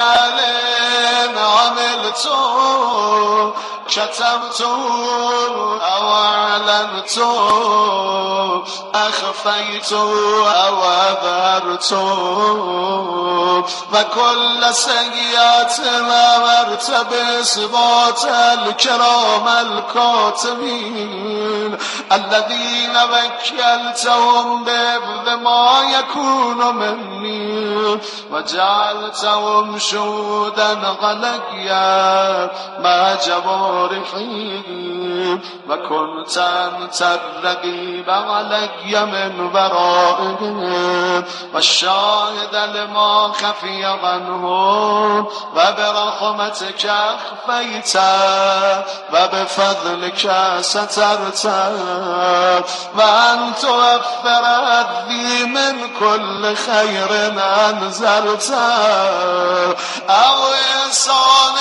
عملت كتبت أو أعلنت أخفيت أو أظهرت وكل سيئات أمرت بإثبات الكرام الكاتبين الذين وكلتهم بحفظ ما يكون مني وجعلتهم شهودا علي مع جوارحي وكنت أنت الرقيب علي من ورائهم والشاهد لما خفي عنهم وبرحمتك أخفيت وبفضلك سترت وأن توفر لي من كل خير أنزلت أو إحسان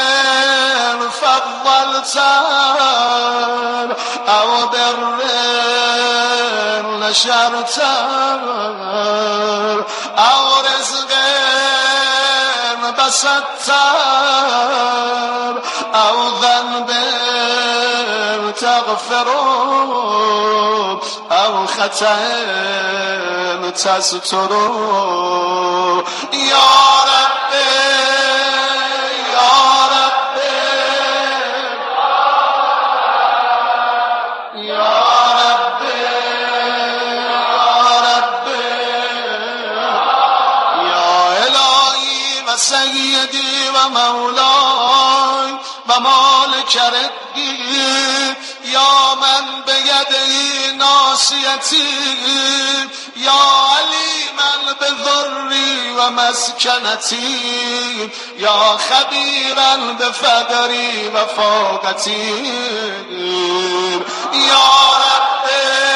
فضلت أو بر نشرت أو رزق بسطت أو ذنب تغفر أو خطأ تستر يا ربي سيدي ومولاي ومالك ردي يا من بيده ناصيتي يا عليما بضري ومسكنتي يا خبيرا بفقري وفاقتي يا ربي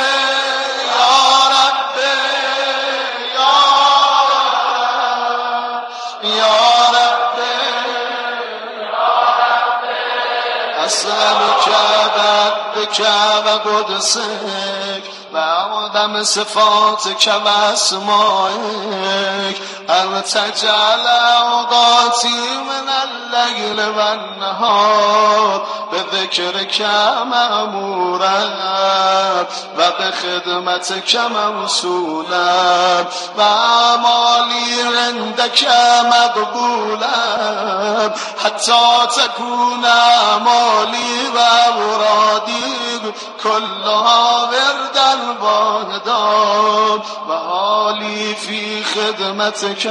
أسألك بك وقدسك وعظم صفاتك وأسمائك أن تجعل أوقاتي من الليل والنهار بذكرك مأمورا وبخدمتك موصولا وأعمالي عندك مقبولا حتى تكون أعمالي وأورادي كلها وردا واحدا وحالي في خدمتك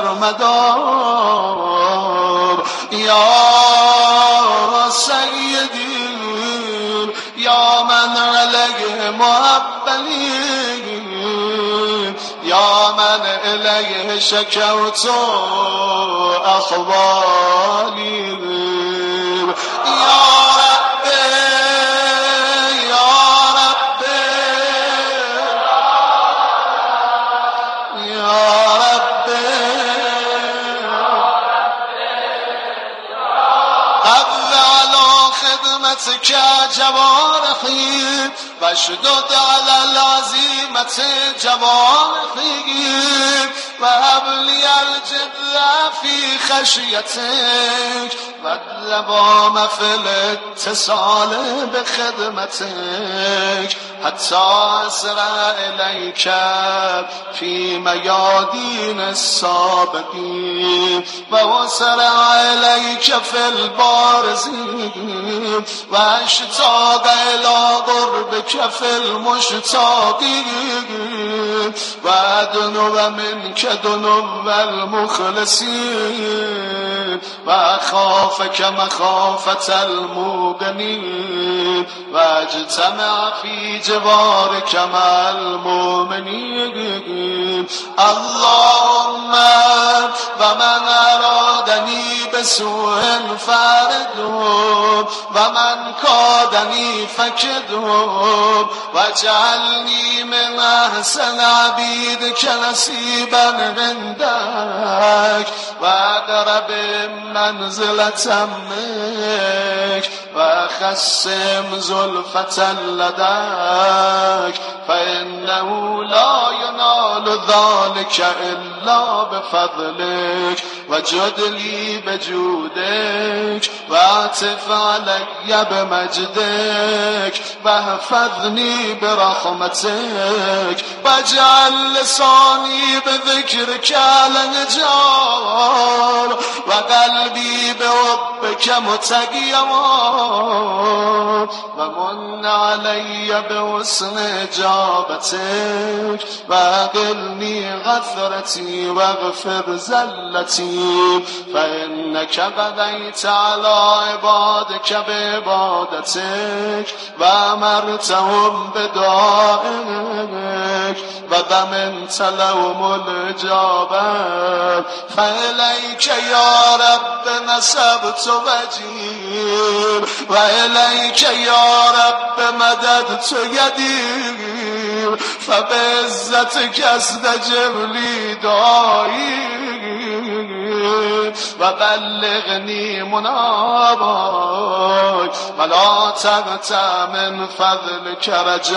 سرمدار يا سيدي يا من عليه محبني يا من إليه شكوت أحوالي يا خدمتك جوارحي واشدد على العزيمة جوارحي وهب لي الجد في خشيتك واللوام في الاتصال بخدمتك حتى أسرع إليك في ميادين السابقين وأسرع إليك في البارزين واشتاق إلى قربك في المشتاقين وأدنو منك دنو المخلصين وأخافك مخافة الموقنين واجتمع في جوارك مع المؤمنين اللهم ومن أرادني بسوء فاردهم ومن كادني فكدهم واجعلني من أحسن عبيدك نصيبا عندك وأقرب منزلة منك وخسم زلفة لديك فإنه لا ينال ذلك إلا بفضلك و جدلی بجودك واعطف علي بمجدك واحفظني برحمتك واجعل لساني بذكرك على الجار وقلبي بحبك متقيما ومن علي بحسن اجابتك واقلني غثرتي واغفر زلتي فإنك قضيت على عبادك بعبادتك وأمرتهم بدعائك وضمنت لهم الإجابة فإليك يا رب نسبت وجهي وإليك يا رب مددت يدي فبعزتك استجب لي دعائي وبلغني منابك ولا تقطع من فضلك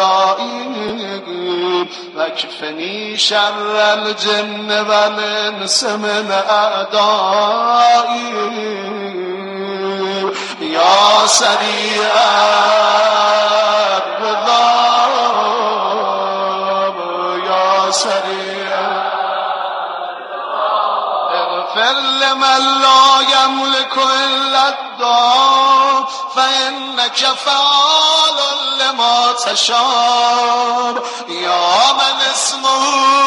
رجائي واكفني شر الجن والانس من اعدائي يا سريع الرضا يا سريع اغفر لمن لا يملك الا الدعاء فانك فعال لما تشاء يا من اسمه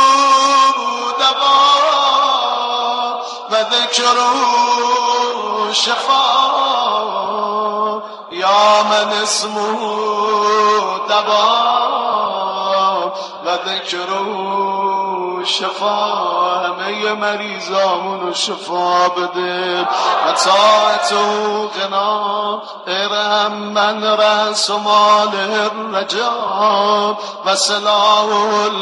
دواء وذكره شفاء يا من اسمه دواء وذكره شفا همه مریضامونو شفا بده و طاعت و غنا ارحم من رأس و مال الرجا و سلاح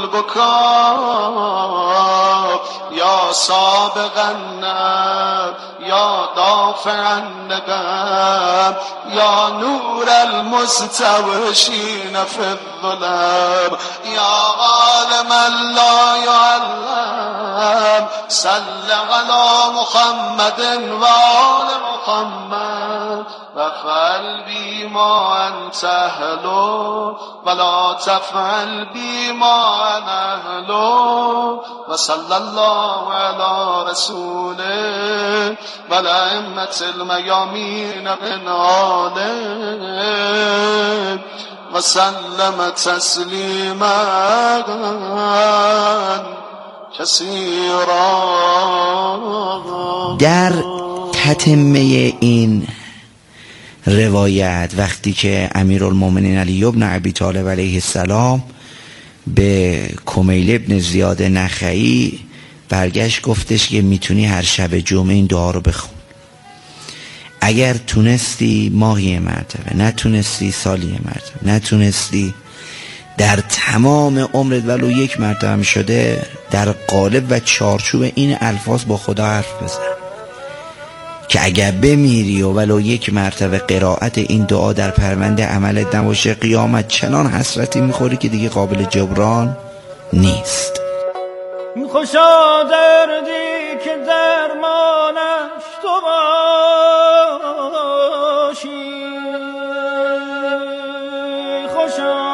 البکا یا سابق النب یا دافع النقم یا نور المستوشین فی الظلم یا عالم لا يعلم صل على محمد وآل محمد وافعل بي ما أنت أهله ولا تفعل بي ما أنا أهله وصلى الله على رسوله والأئمة الميامين من آله وسلم تسلیما کثیرا. در تتمه این روایت وقتی که امیرالمومنین علی بن ابی طالب علیه السلام به کمیل ابن زیاد نخعی برگشت گفتش که میتونی هر شب جمعه این دعا رو بخون، اگر تونستی ماهی مرتبه، نتونستی سالی مرتبه، نتونستی در تمام عمرت ولو یک مرتبه هم شده در قالب و چارچوب این الفاظ با خدا حرف بزن که اگر بمیری و ولو یک مرتبه قرائت این دعا در پرونده عملت نباشه قیامت چنان حسرتی میخوری که دیگه قابل جبران نیست. خوشا دردی که درمانش تو باشی، خوشا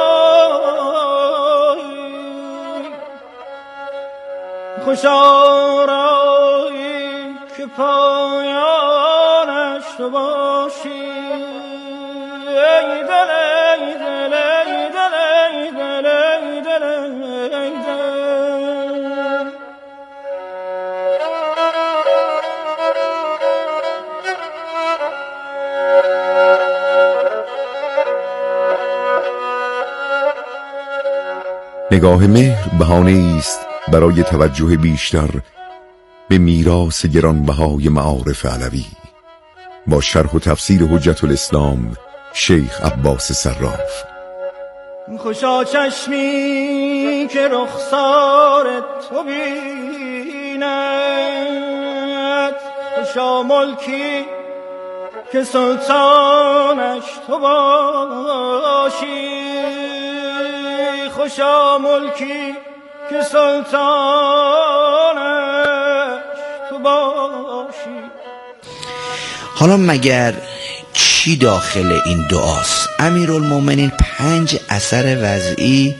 رایی که پایانش تو باشی. ای دل ای دل ای دل ای دل ای دل ای دل. نگاه مهر بهانه است برای توجه بیشتر به میراث گرانبهای معارف علوی با شرح و تفسیر حجت الاسلام شیخ عباس صراف. خوشا چشمی که رخسار تو بیند، خوشا ملکی که سلطانش تو باشی، خوشا ملکی که سلطانش تو تو باشی. حالا مگر چی داخل این دعاست؟ امیرالمومنین 5 اثر وضعی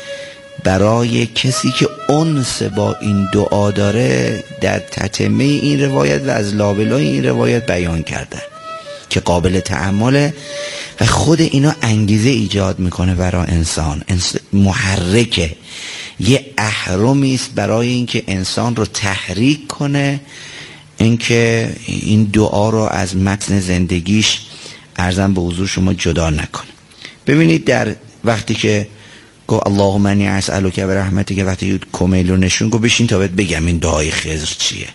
برای کسی که انس با این دعا داره در تتمه این روایت و از لابلای این روایت بیان کردن که قابل تأمله و خود اینا انگیزه ایجاد میکنه برای انسان. محرکه، یه اهرمی است برای اینکه انسان رو تحریک کنه، اینکه این دعا رو از متن زندگیش عرضم به حضور شما جدا نکنه. ببینید در وقتی که گفت اللهم انی اسألک برحمتک، که وقتی کمیل رو نشون گفت بشین تا بهت بگم این دعای خضر چیه.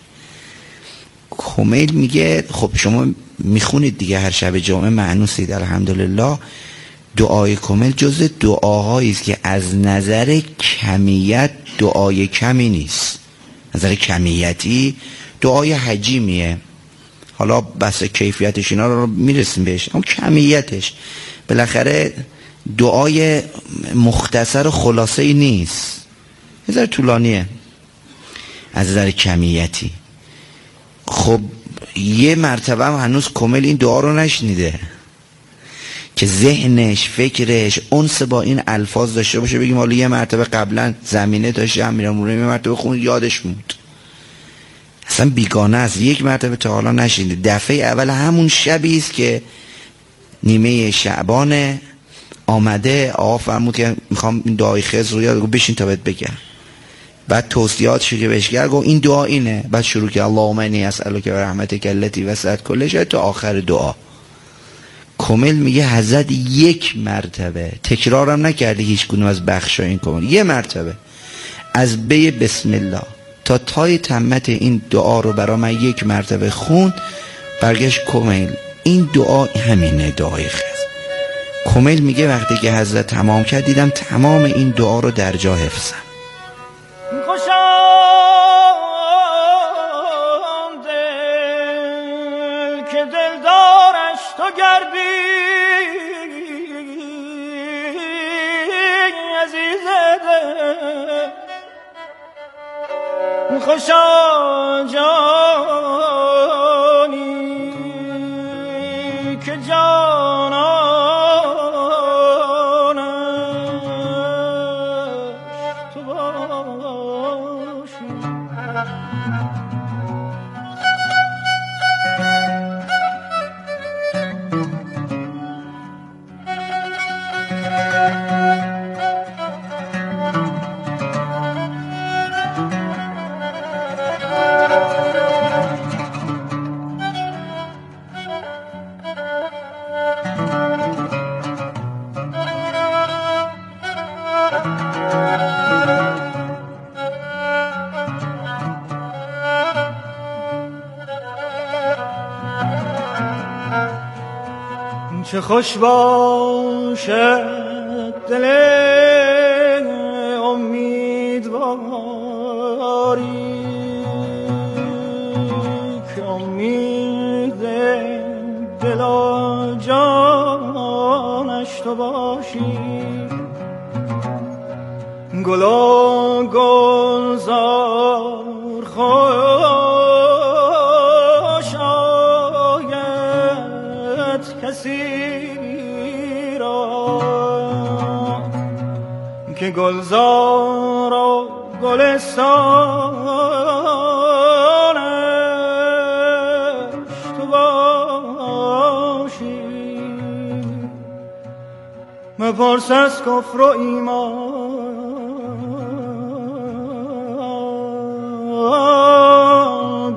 کمیل میگه خب شما میخونید دیگه هر شب جمعه معنوسید الحمدلله. دعای کمیل جز دعاهایی است که از نظر کمیت دعای کمی نیست، نظر کمیتی دعای حجیمیه. حالا بس کیفیتش اینا رو میرسیم بهش، اما کمیتش بالاخره دعای مختصر و خلاصه ای نیست، یه ذره طولانیه از نظر کمیتی. خب یه مرتبه هم هنوز کامل این دعا رو نشنیده که ذهنش فکرش انس با این الفاظ داشته باشه، بگیم حالا یه مرتبه قبلا زمینه داشته امیرالمومنین یه مرتبه خون یادش موند، اصلا بیگانه است. یک مرتبه تا حالا نشنیده. دفعه اول همون شبی است که نیمه شعبان آمده، آقا فرمود که میخوام این دعای خضر رو یاد بشین تا بهت بگم. بعد توصیاتش که بهش کرد گفت این دعا اینه، بعد شروع کرد اللهم انی اسألک برحمتک التی وسعت کل شیء تا آخر دعا. کامل میگه حضرت یک مرتبه تکرارم نکرده هیچ کدوم از بخشای این کامل، یه مرتبه از بی بسم الله تا تای تمت این دعا رو برای من یک مرتبه خوند. برگشت کمیل این دعا همینه، دعای خضر. کمیل میگه وقتی که حضرت تمام کرد دیدم تمام این دعا رو در جا حفظم. خوشم دل که دلدارش تو گردی عزیز دل، خوشم جانی که جانانش تو باشی. چه خوش باشد دل امیدواری که امید دل و جانش تو باشی. گل و گلزار خوش آید کسی که گلزار و گلستانش تو باشی. مپرس از کفر و ایمان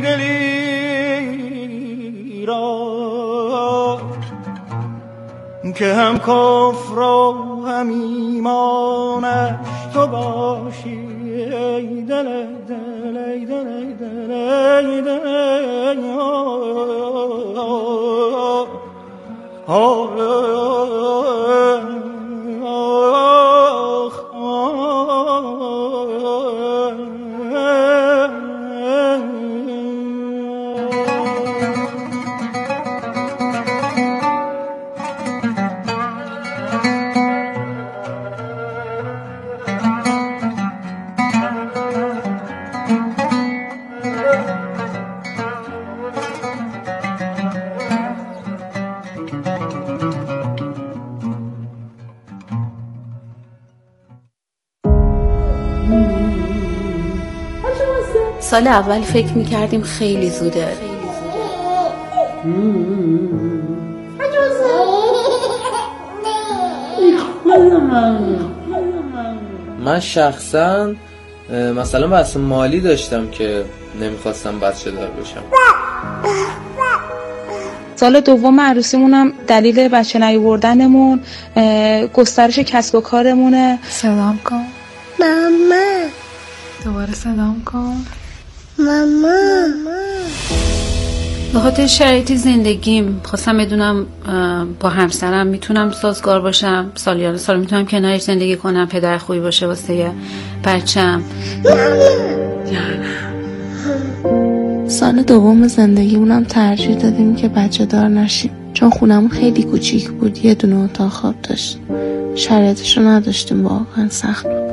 بیدلی را که هم کفر و هم ایمانش تو باشی. ای دل دل ای دل ای دل ای دل سال اول فکر میکردیم خیلی زوده. من شخصا مثلا بحث مالی داشتم که نمیخواستم بچه دار بشم. سال دوم عروسیمونم دلیل بچه نیاوردنمون گسترش کسب و کارمونه. سلام کن ماما. دوباره سلام کن ماما. به خاطر شرایط زندگیم خواستم بدونم با همسرم میتونم سازگار باشم، سالیان سال میتونم کنارش زندگی کنم، پدر خوبی باشه واسه بچم. سال دوم زندگیمونم ترجیح دادیم که بچه دار نشیم، چون خونمون خیلی کوچیک بود، یه دونه اتاق خواب داشت، شرایطشو نداشتیم، واقعا سخت بود.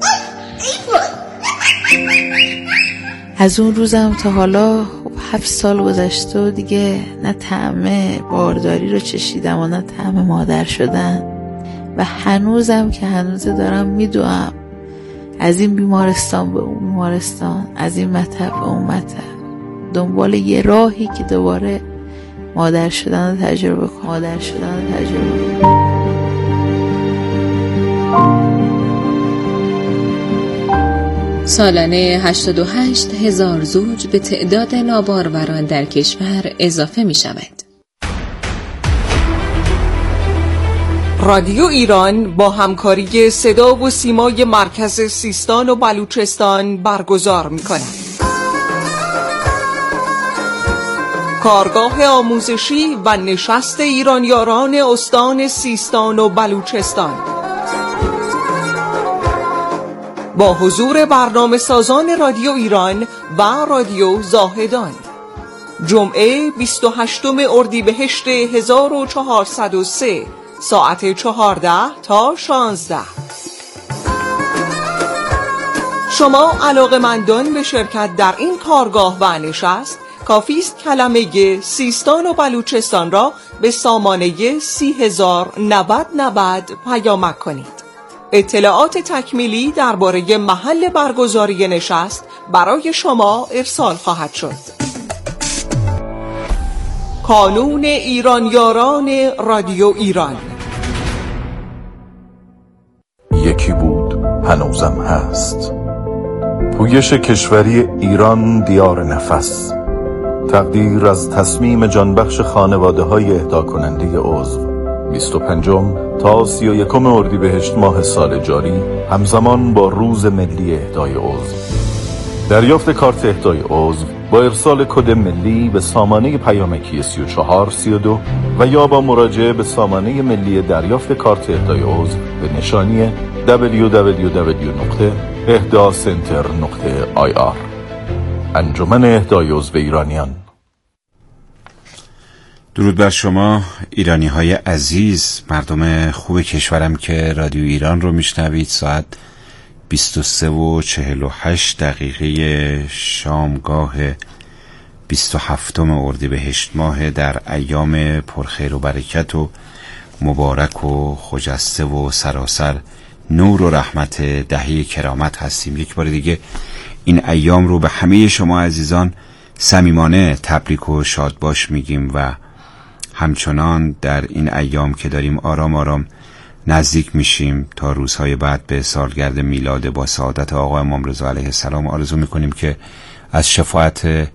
از اون روزم تا حالا 7 سال گذشته و دیگه نه طعم بارداری رو چشیدم و نه طعم مادر شدن و هنوزم که هنوز دارم میدوام از این بیمارستان به اون بیمارستان، از این مطب به اون مطب، دنبال یه راهی که دوباره مادر شدن رو تجربه کنم. سالانه 88,000 زوج به تعداد ناباروران در کشور اضافه می شود. رادیو ایران با همکاری صدا و سیمای مرکز سیستان و بلوچستان برگزار می کند. کارگاه آموزشی و نشست ایرانیاران استان سیستان و بلوچستان با حضور برنامه سازان رادیو ایران و رادیو زاهدان، جمعه 28 اردیبهشت 1403 ساعت 14 تا 16. شما علاقه‌مندان به شرکت در این کارگاه و نشست کافی است کلمه سیستان و بلوچستان را به سامانه 30,090 پیامک کنید. اطلاعات تکمیلی درباره محل برگزاری نشست برای شما ارسال خواهد شد. کانون ایرانیاران رادیو ایران. یکی بود هنوزم هست. پویش کشوری ایران دیار نفس. تقدیر از تصمیم جانبخش خانواده های اهدا کننده عضو 25 تا 31 اردیبهشت ماه سال جاری همزمان با روز ملی اهدای عضو. دریافت کارت اهدای عضو با ارسال کد ملی به سامانه پیامکی 3432 و یا با مراجعه به سامانه ملی دریافت کارت اهدای عضو به نشانی www.ehdacenter.ir. انجمن اهدای عضو ایرانیان. درود بر شما ایرانی های عزیز، مردم خوب کشورم که رادیو ایران رو میشنوید. ساعت 23:48 شامگاه 27 اردیبهشت ماه در ایام پرخیر و برکت و مبارک و خجسته و سراسر نور و رحمت دهه کرامت هستیم. یک بار دیگه این ایام رو به همه شما عزیزان صمیمانه تبریک و شادباش میگیم و همچنان در این ایام که داریم آرام آرام نزدیک میشیم تا روزهای بعد به سالگرد میلاد با سعادت آقا امام رضا علیه السلام، آرزو میکنیم که از شفاعت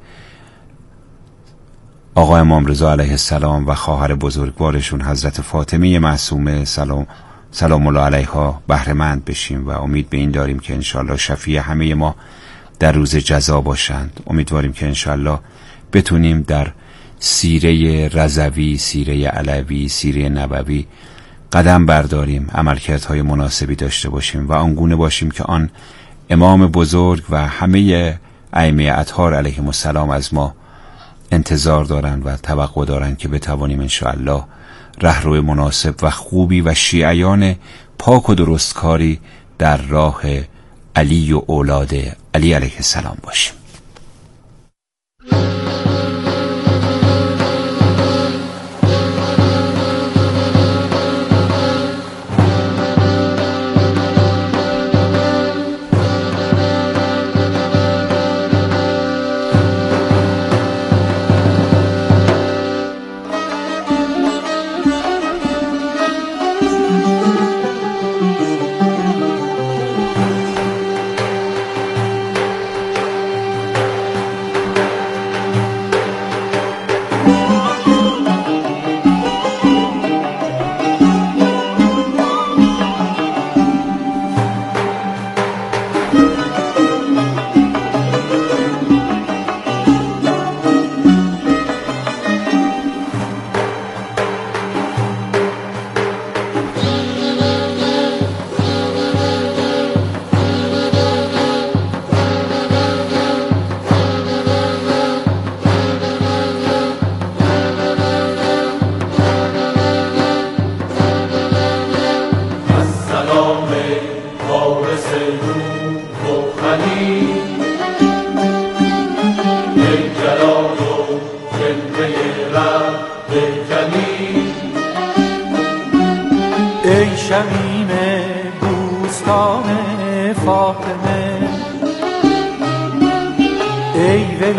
آقا امام رضا علیه السلام و خواهر بزرگوارشون حضرت فاطمه معصومه سلام الله علیها بهره مند بشیم و امید به این داریم که انشالله شفیع همه ما در روز جزا باشند. امیدواریم که انشالله بتونیم در سیره رضوی، سیره علوی، سیره نبوی قدم برداریم، عملکردهای مناسبی داشته باشیم و آنگونه باشیم که آن امام بزرگ و همه ائمه اطهار علیهم السلام از ما انتظار دارند و توقع دارند که بتوانیم انشاءالله رهرو مناسب و خوبی و شیعیان پاک و درستکاری در راه علی و اولاد علی علیه السلام باشیم.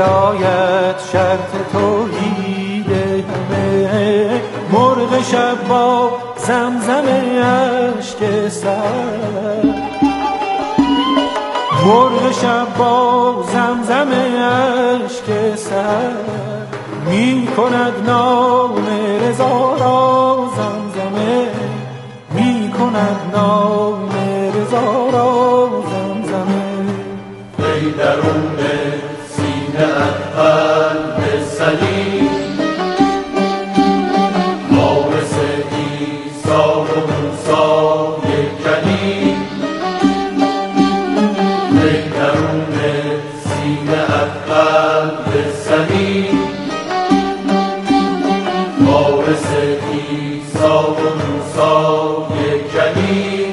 ولایت شرط توحید همه، مرغ شب با زمزم اشک سر، مرغ شب با زمزم اشک سر، می کند نام رضا را زمزمه، می کند نام رضا را زمزمه. ای درون سینه قلب سلیم، وارث عیسی و موسی کلیم، ای درون سینه قلب سلیم، وارث عیسی و موسی کلیم.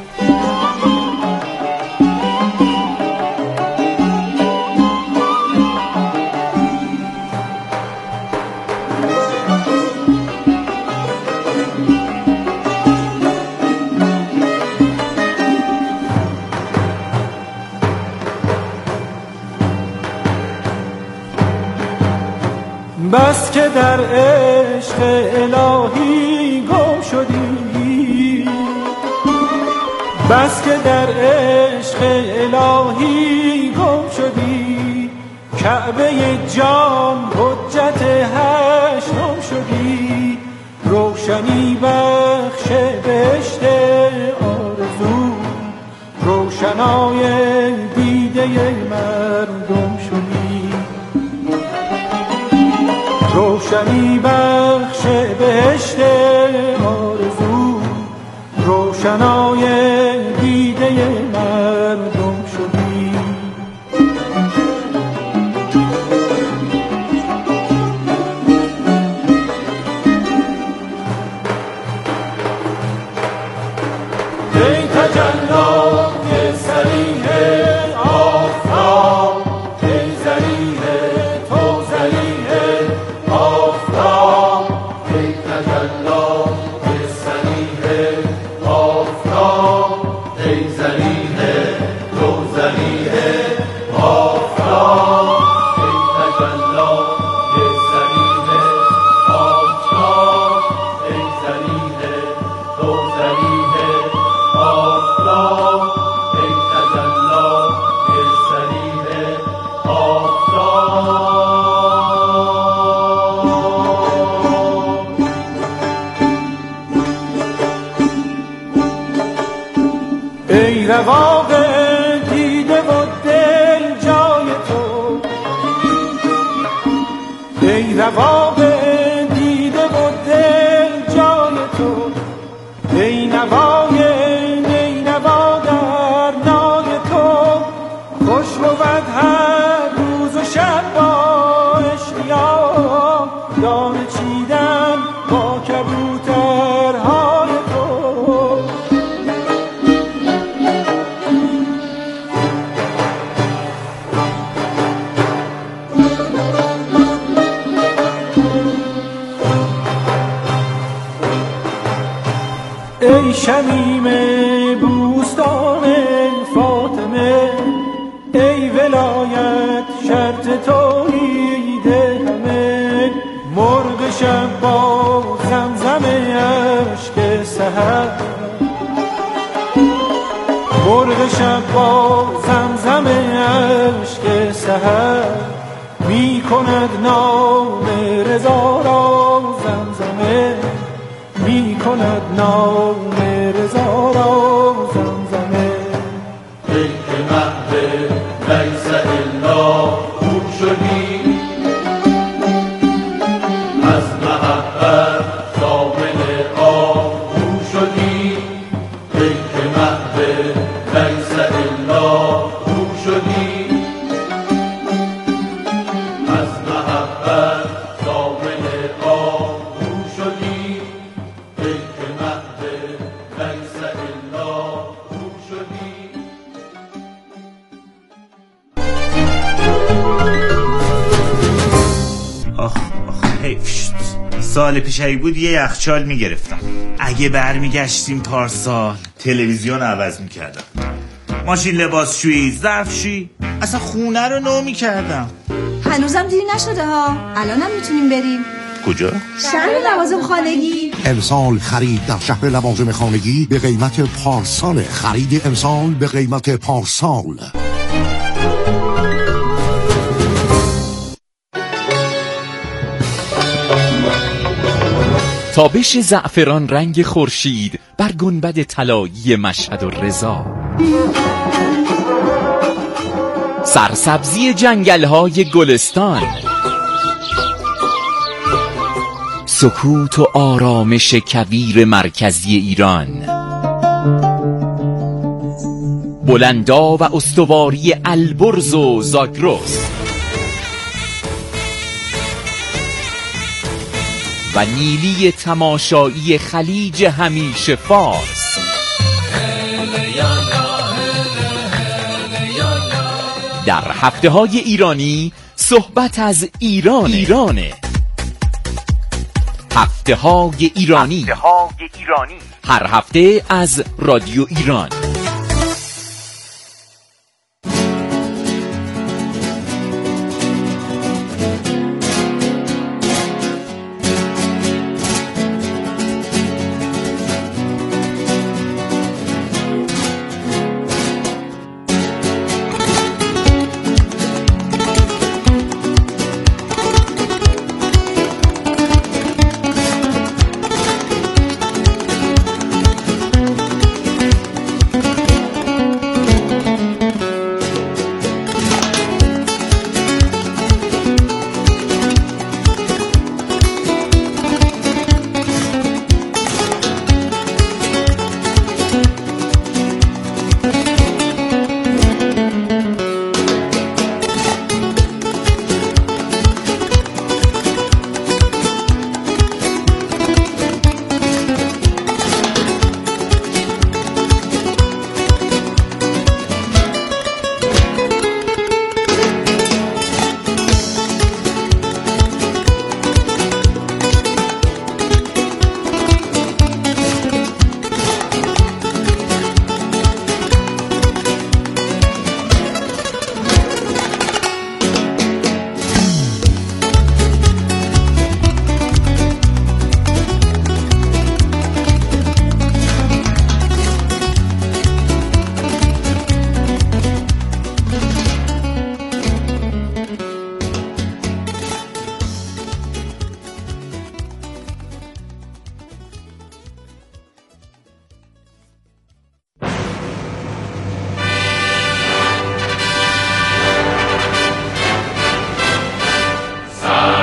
بس که در عشق الهی گم شدی، بس که در عشق الهی گم شدی، کعبه جان حجت هشتم شدی، روشنی بخش بهشت آرزو، روشنای دیده مردم شدی، روشنی بخش بهشت آرزو، روشنای دیده مردم شدی. ای تجلی صریح آفتاب، ای ذریح تو ذریح آفتاب، ای تجلی صریح آفتاب، ای ذریح تو ذریح آفتاب، ای تجلی صریح آفتاب، ای ذریح تو ذریح آفتاب، ای تجلی صریح آفتاب. ای رواق دیده و دل جای تو، ای رواق دیده و دل جای تو، ای نوای نینوا در نای تو، خوش بود هر روز و شب با اشتیاق، دانه چیدن با کبوترهای تو. ای شمیم بوستان فاطمه، ای ولایت شرط توحید همه، مرغ شب با زمزم اشک سحر، مرغ شب با زمزم اشک سحر، می کند نام رضا را زمزمه، می کند نام رضا را زمزمه. ای که مهد لیس الا او شدی، از محبت شامل آهو شدی، ای که مهد لیس الا او شدی، از محبت شامل آهو شدی، ای که مهد لیس الا او شدی. آخ حیف شد. سال پیش اگه بود یه یخچال میگرفتم. اگه برمیگشتیم پارسال تلویزیون عوض میکردم، ماشین لباسشویی، ظرفشویی، اصلا خونه رو نو میکردم. هنوزم دیر نشده ها، الانم میتونیم بریم. کجا؟ شهر لوازم خانگی. امسال خرید در شهر لوازم خانگی به قیمت پارسال. خرید امسال به قیمت پارسال. تابش زعفران رنگ خورشید بر گنبد طلایی مشهد و رضا، سرسبزی جنگل‌های گلستان، سکوت و آرامش کویر مرکزی ایران، بلندا و استواری البرز و زاگرس و نیلی تماشایی خلیج همیشه فارس. در هفته‌های ایرانی صحبت از ایرانه. هفته‌های ایرانی هر هفته از رادیو ایران.